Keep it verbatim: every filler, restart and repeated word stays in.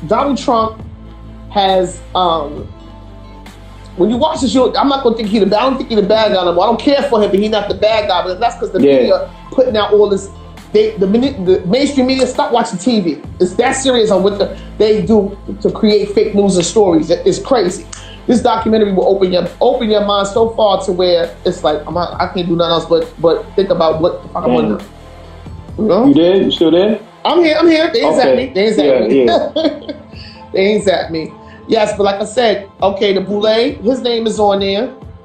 Donald Trump has, um, when you watch the show, I'm not gonna think he the bad. I don't think he the bad guy anymore. I don't care for him, but he's not the bad guy. But that's because the Yeah. media putting out all this. They, the, the mainstream media, stop watching T V. It's that serious on what the, they do to create fake news and stories. It's crazy. This documentary will open your open your mind so far to where it's like I'm not, I can't do nothing else but but think about what the fuck I want to do. You know? You there? You still there? I'm here. I'm here. They ain't Okay. at me. They ain't Yeah, at me. yeah. They ain't at me. Yes, but like I said, okay, the Boulay, his name is on there.